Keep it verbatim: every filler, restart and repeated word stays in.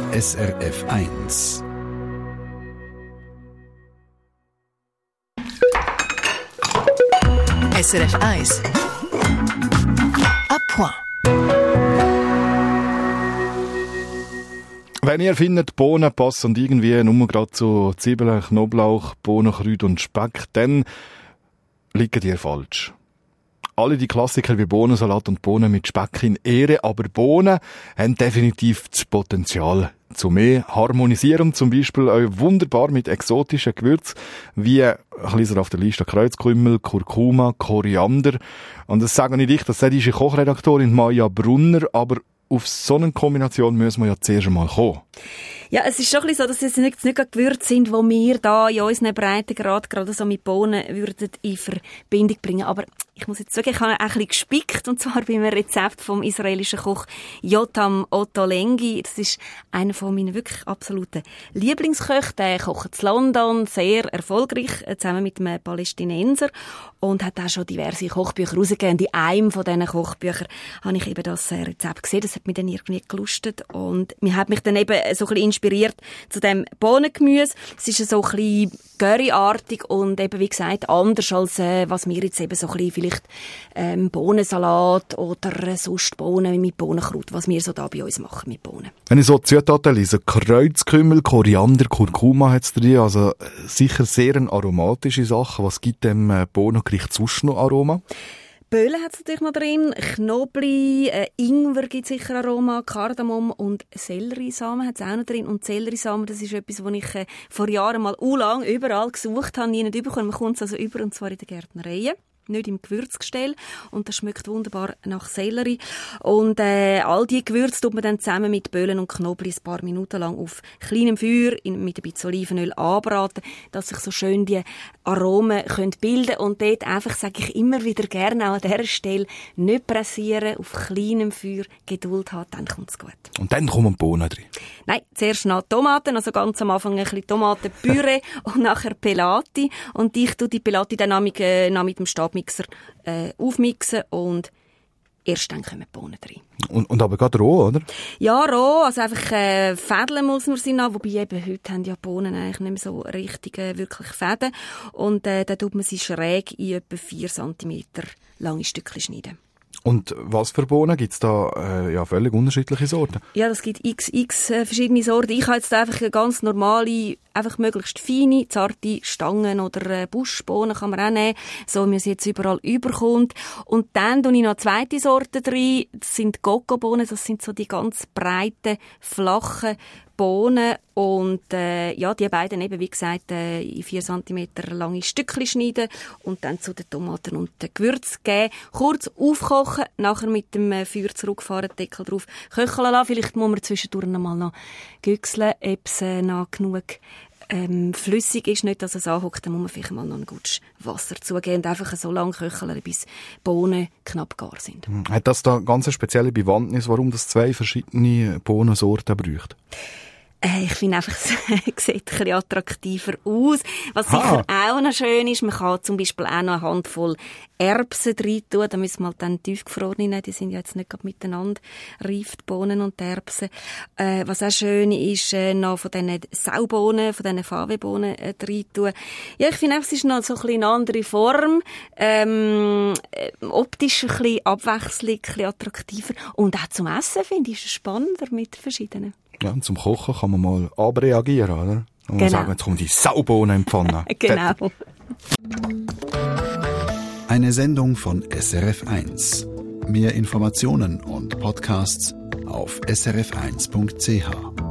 S R F eins. S R F eins. A point. Wenn ihr findet, Bohnen passen irgendwie nur gerade zu Zwiebeln, Knoblauch, Bohnenkräuter und Speck, dann liegt ihr falsch. Alle die Klassiker wie Bohnensalat und Bohnen mit Speck in Ehre, aber Bohnen haben definitiv das Potenzial zu mehr Harmonisieren, zum Beispiel auch wunderbar mit exotischen Gewürzen wie ein bisschen auf der Liste Kreuzkümmel, Kurkuma, Koriander. Und das sage nicht ich, das sagt die Kochredaktorin Maja Brunner, aber auf so eine Kombination müssen wir ja zuerst einmal kommen. Ja, es ist schon ein bisschen so, dass es nicht, nicht Gewürze sind, die wir da in unseren Breitengrad gerade so mit Bohnen würden in Verbindung bringen. Aber ich muss jetzt sagen, ich habe ein bisschen gespickt, und zwar bei einem Rezept vom israelischen Koch Yotam Ottolenghi. Das ist einer von meinen wirklich absoluten Lieblingsköchen. Der kocht in London sehr erfolgreich, zusammen mit einem Palästinenser, und hat auch schon diverse Kochbücher rausgegeben. In einem von diesen Kochbüchern habe ich eben das Rezept gesehen. Das hat mich dann irgendwie gelustet, und mir hat mich dann eben so ein bisschen inspiriert zu dem Bohnengemüse. Es ist so ein bisschen curryartig und eben, wie gesagt, anders als äh, was wir jetzt eben so ein bisschen vielleicht ähm, Bohnensalat oder äh, sonst Bohnen mit Bohnenkraut, was wir so da bei uns machen mit Bohnen. Wenn ich so die Zutaten lese, Kreuzkümmel, Koriander, Kurkuma hat es drin, also sicher sehr eine aromatische Sache. Was gibt dem äh, Bohnengericht sonst noch Aroma? Böhlen hat es natürlich noch drin, Knobli, äh, Ingwer gibt sicher Aroma, Kardamom und Selleriesamen hat es auch noch drin. Und Selleriesamen, das ist etwas, was ich äh, vor Jahren mal u lang überall gesucht habe, nie nicht bekommen. Man kommt es also über, und zwar in den Gärtnereien, nicht im Gewürzgestell, und das schmeckt wunderbar nach Sellerie. Und äh, all diese Gewürze tut man dann zusammen mit Böhlen und Knobli ein paar Minuten lang auf kleinem Feuer in, mit ein bisschen Olivenöl anbraten, dass sich so schön die Aromen können bilden. Und dort einfach, sage ich immer wieder gerne, auch an dieser Stelle, nicht pressieren, auf kleinem Feuer Geduld haben, dann kommt es gut. Und dann kommen Bohnen drin? Nein, zuerst noch Tomaten, also ganz am Anfang ein bisschen Tomatenpüree und nachher Pelati. Und ich tue die Pelati dann mit, äh, mit dem Stabmixer äh, aufmixen, und erst dann kommen die Bohnen rein. Und, und aber gerade roh, oder? Ja, roh, also einfach äh, Fädeln muss man sie noch, wobei eben heute haben ja Bohnen eigentlich nicht mehr so richtig äh, wirklich Fäden. Und äh, dann tut man sie schräg in etwa vier Zentimeter lange Stückchen schneiden. Und was für Bohnen? Gibt es da äh, ja, völlig unterschiedliche Sorten? Ja, das gibt x x äh, verschiedene Sorten. Ich habe jetzt einfach eine ganz normale, einfach möglichst feine, zarte Stangen- oder äh, Buschbohnen kann man auch nehmen, so wie man sie jetzt überall überkommt. Und dann tue ich noch eine zweite Sorte rein. Das sind Cocobohnen, das sind so die ganz breiten, flachen Bohnen, und äh, ja, die beiden eben, wie gesagt, äh, in vier Zentimeter lange Stückchen schneiden und dann zu den Tomaten und den Gewürzen geben, kurz aufkochen, nachher mit dem äh, Feuer zurückfahren, Deckel drauf köcheln lassen. Vielleicht muss man zwischendurch noch mal noch güchseln, ob es äh, noch genug ähm, flüssig ist, nicht, dass es anhockt, dann muss man vielleicht mal noch ein gutes Wasser zugeben und einfach so lange köcheln, bis Bohnen knapp gar sind. Hat das da ganz eine spezielle Bewandtnis, warum das zwei verschiedene Bohnensorten braucht? Äh, ich finde einfach, es sieht ein bisschen attraktiver aus. Was sicher ah. auch noch schön ist, man kann zum Beispiel auch noch eine Handvoll Erbsen rein tun. Da müssen wir halt dann tiefgefrorene, die sind ja jetzt nicht gerade miteinander reif, die Bohnen und die Erbsen. Äh, was auch schön ist, äh, noch von diesen Saubohnen, von diesen Fave-Bohnen äh, rein tun. Ja, ich finde einfach, es ist noch so ein bisschen eine andere Form. Ähm, äh, optisch ein bisschen Abwechslung, ein bisschen attraktiver. Und auch zum Essen, finde ich, ist es spannender mit verschiedenen. Ja, und zum Kochen kann man mal abreagieren, oder? Und genau. sagen, jetzt kommen die Saubohnen in die Pfanne. Genau. Eine Sendung von S R F eins. Mehr Informationen und Podcasts auf s r f eins punkt c h.